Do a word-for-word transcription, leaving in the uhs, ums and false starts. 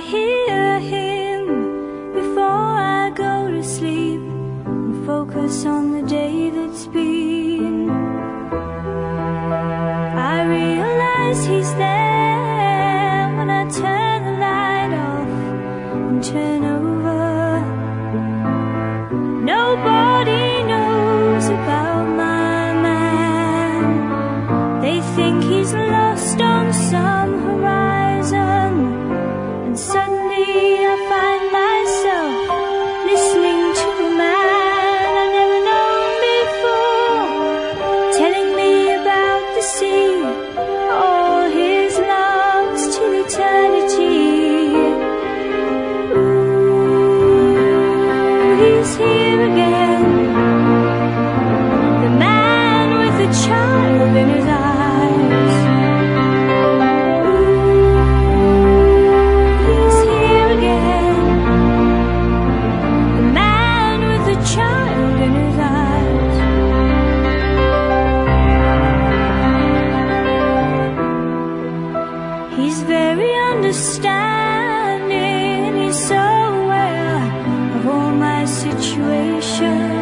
hear him before I go to sleep and focus on the day that's been. I realize he's there when I turn the light off and turn over. Nobody knows about my man. They think he's lost on some horizon, and suddenly I find myself listening to a man I never known before, telling me about the sea, all his loves till eternity. Ooh, he's here again, the man with a child in his eyes. He's very understanding, he's so aware of all my situations.